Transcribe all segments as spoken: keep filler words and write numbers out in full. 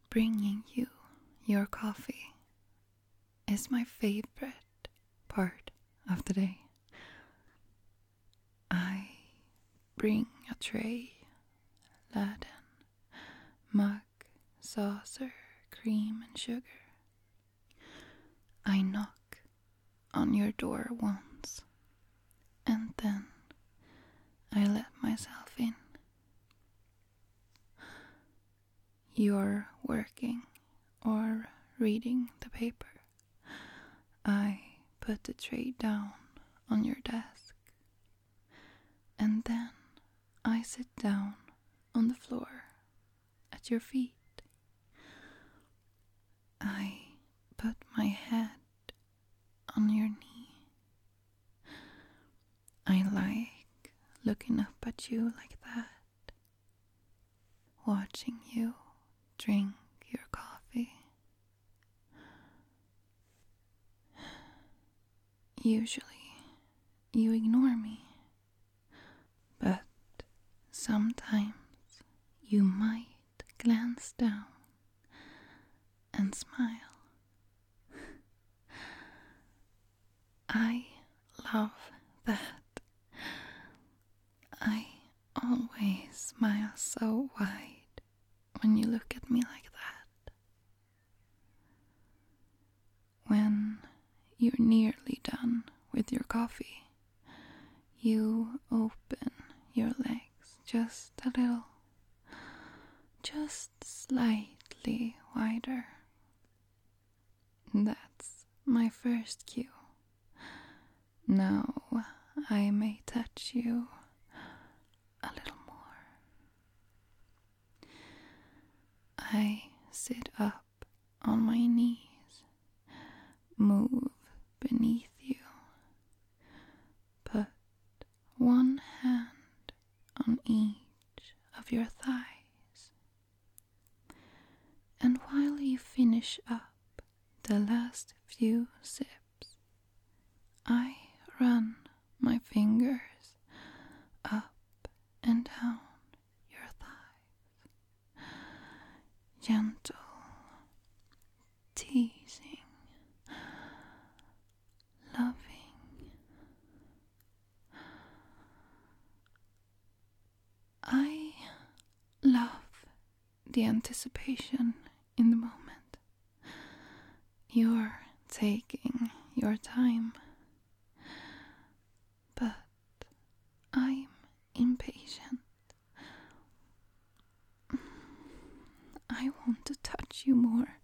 bringing you your coffee is my favorite part of the day. I bring a tray, laden, mug, saucer, cream and sugar. I knock on your door once, and then I let myself in. You're working or reading the paper. I put the tray down on your desk, and then I sit down on the floor at your feet. I put my head on your knee. I like looking up at you like that, watching you drink your coffee. Usually, you ignore me, but sometimes you might glance down and smile. I love that. I always smile so wide when you look at me like that. When you're nearly done with your coffee, you open your legs just a little, just slightly wider. That's my first cue. Now I may touch you a little more. I sit up on my knees, move beneath you, put one hand on each of your thighs, and while you finish up the last few sips, I run my fingers up and down your thighs, gentle, teasing, loving. I love the anticipation in the moment. You're taking your time, but I'm impatient. I want to touch you more.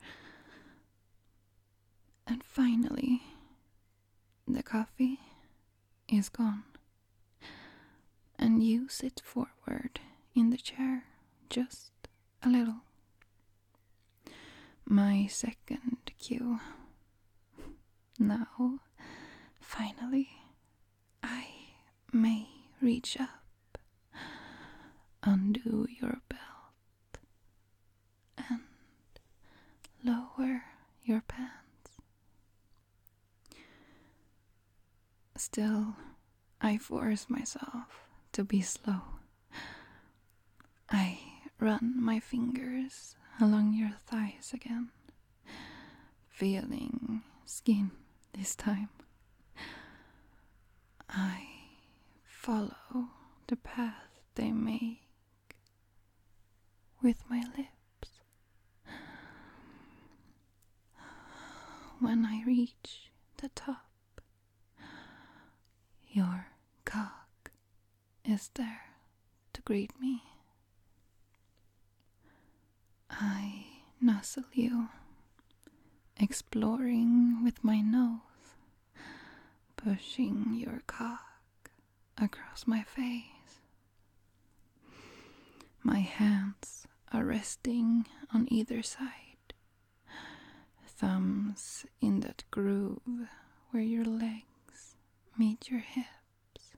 And finally, the coffee is gone, and you sit forward in the chair just a little. My second cue. Now, finally, I may reach up, undo your belt, and lower your pants. Still, I force myself to be slow. I run my fingers along your thighs again, feeling skin this time. I follow the path they make with my lips. When I reach the top, your cock is there to greet me. I nuzzle you, exploring with my nose, pushing your cock across my face. My hands are resting on either side, thumbs in that groove where your legs meet your hips.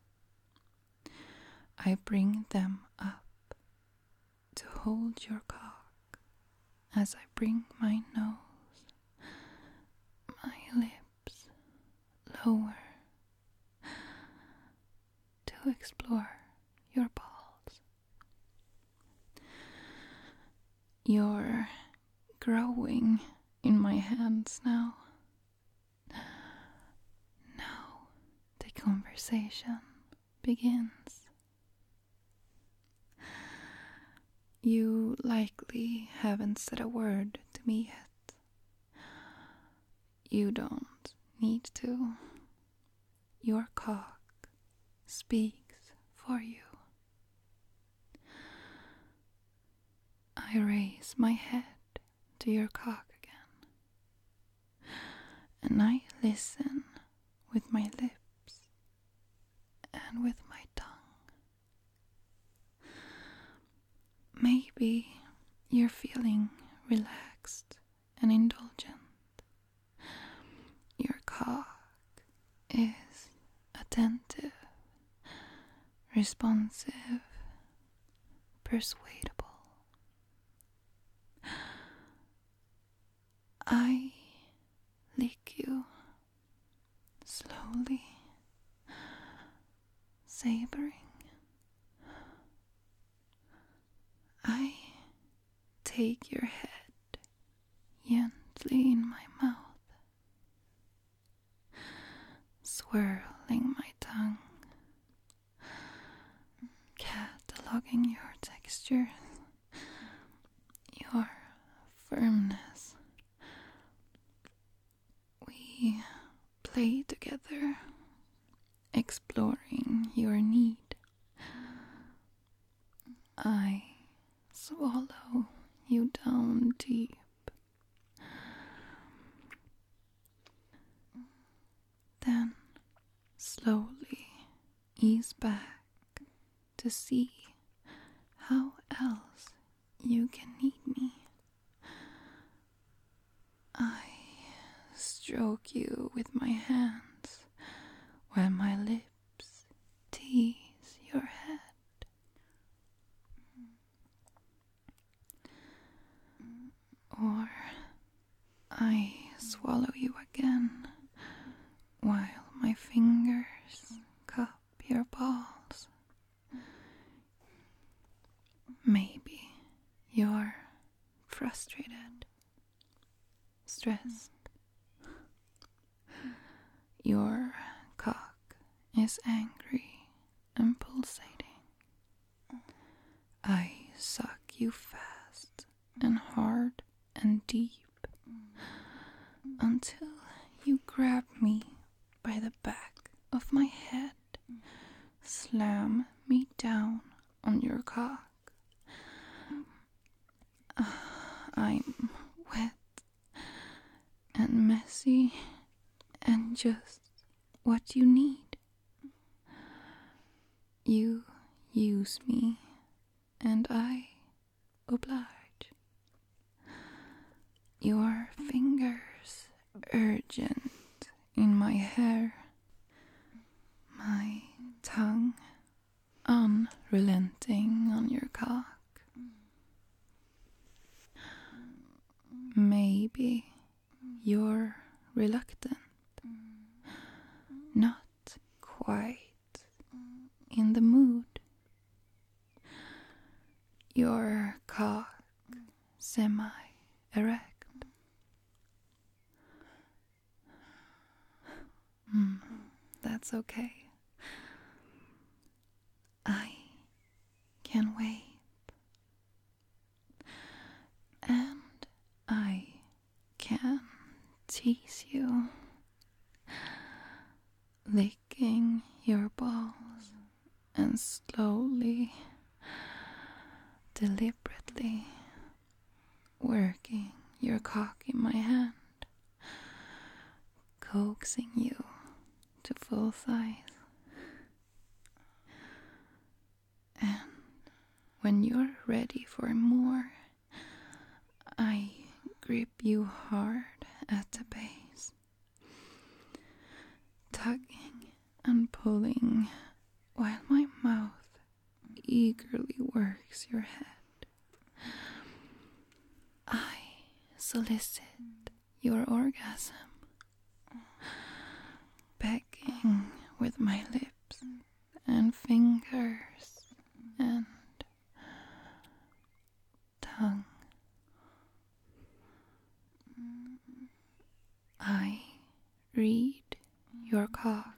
I bring them up to hold your cock as I bring my nose, my lips lower to explore your balls. Your growing in my hands now. Now the conversation begins. You likely haven't said a word to me yet. You don't need to. Your cock speaks for you. I raise my head to your cock again, and I listen with my lips and with my tongue. Maybe you're feeling relaxed and indulgent. Your cock is attentive, responsive, persuadable. I lick you slowly, savoring. I take your head gently in my mouth, swirling my tongue, cataloging your texture, your firmness. We play together, exploring your need. I swallow you down deep. Then slowly ease back to see how else you can need me. I stroke you with my hands while my lips tease your head. Or I swallow you again while my fingers cup your balls. Maybe you're frustrated, stressed. Your cock is angry and pulsating. I suck you fast and hard and deep until you grab me by the back of my head, slam me down on your cock. Uh, I'm wet and messy and just what you need. You use me and I oblige. Your fingers urgent in my hair, my tongue unrelenting on your cock. Maybe you're reluctant, not quite in the mood. Your cock semi-erect. Mm, that's okay. I can wait. And I can tease you, licking your balls and slowly, deliberately working your cock in my hand, coaxing you to full size. And when you're ready for more, I grip you hard at the base, tugging and pulling while my mouth eagerly works your head. I solicit your orgasm, begging with my lips and fingers and tongue. I read your cock,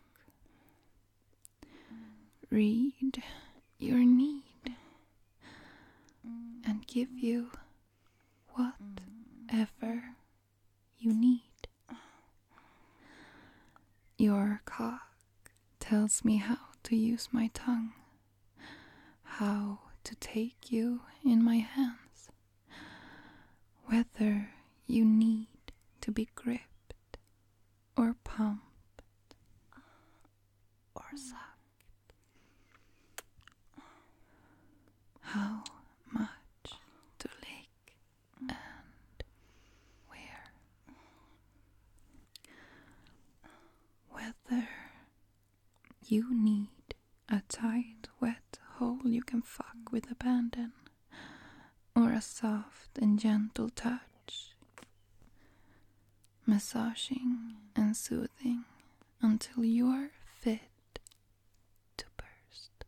read your need, and give you whatever you need. Your cock tells me how to use my tongue, how to take you in my hands, whether you need to be gripped or pumped or sucked. How much to lick and where. Whether you need a tight, wet hole you can fuck with abandon, or a soft and gentle touch, massaging and soothing until you are fit to burst.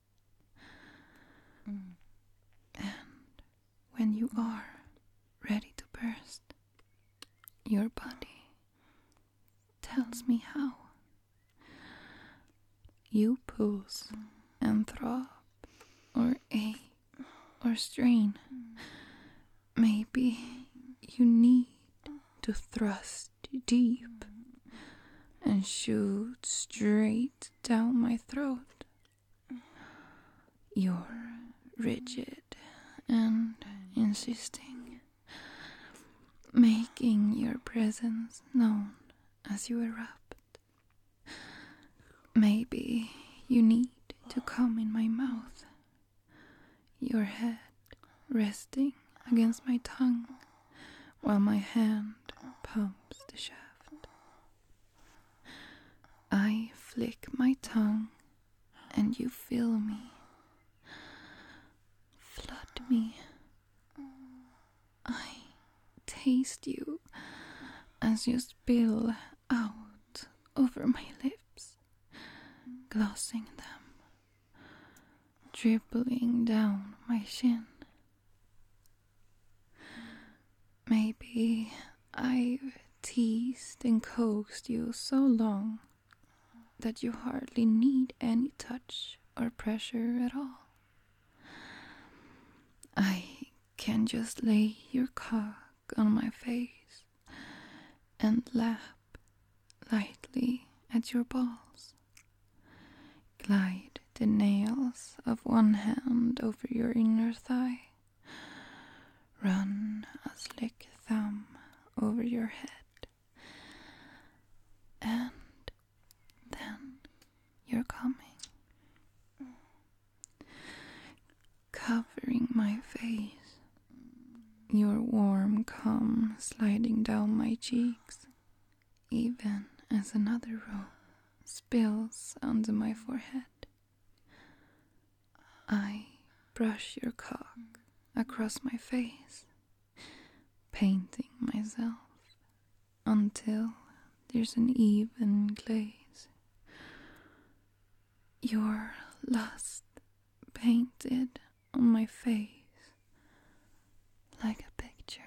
Mm. And when you are ready to burst, your body tells me how. You pulse and throb, or ache, or strain. Maybe you need to thrust deep and shoot straight down my throat. You're rigid and insisting, making your presence known as you erupt. Maybe you need to come in my mouth, your head resting against my tongue while my hand pumps the shaft. I flick my tongue and you feel me. Flood me. I taste you as you spill out over my lips, glossing them, dribbling down my chin. Maybe I've teased and coaxed you so long that you hardly need any touch or pressure at all. I can just lay your cock on my face and lap lightly at your balls, glide the nails of one hand over your inner thigh, run a slick thumb over your head, and then you're coming, covering my face, your warm cum sliding down my cheeks, even as another row spills onto my forehead. I brush your cock across my face, painting myself until there's an even glaze. Your lust painted on my face like a picture.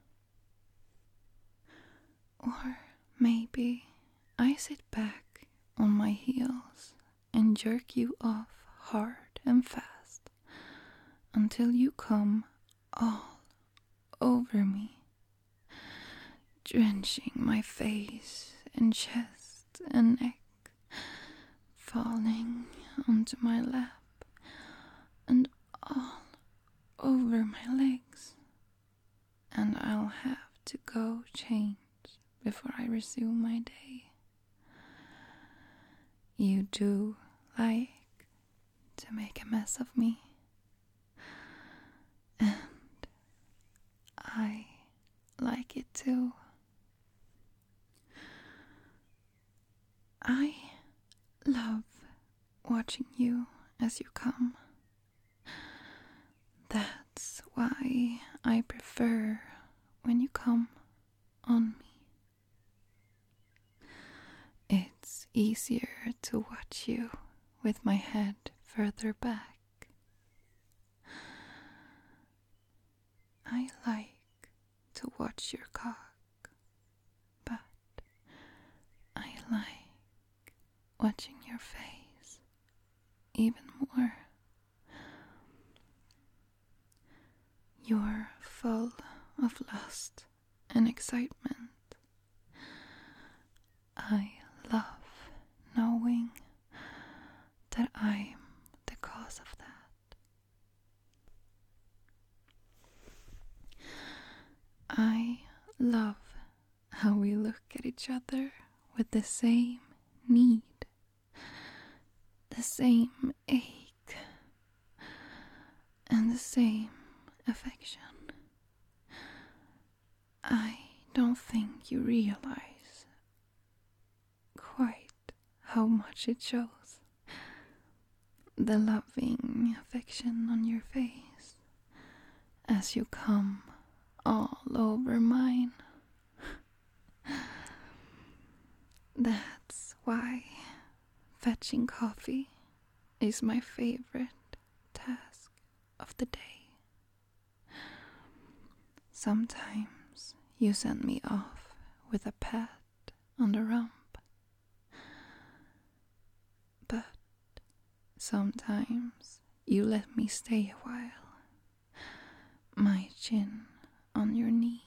Or maybe I sit back on my heels and jerk you off hard and fast until you come all over me, drenching my face and chest and neck, falling onto my lap and all over my legs. And I'll have to go change before I resume my day. You do like to make a mess of me, and I like it too. I love watching you as you come. That's why I prefer when you come on me. It's easier to watch you with my head further back. I like to watch your cock, but like watching your face even more. You're full of lust and excitement. I love knowing that I'm the cause of that. I love how we look at each other with the same need, the same ache, and the same affection. I don't think you realize quite how much it shows. The loving affection on your face as you come all over mine. That's why fetching coffee is my favorite task of the day. Sometimes you send me off with a pat on the rump, but sometimes you let me stay a while, my chin on your knee.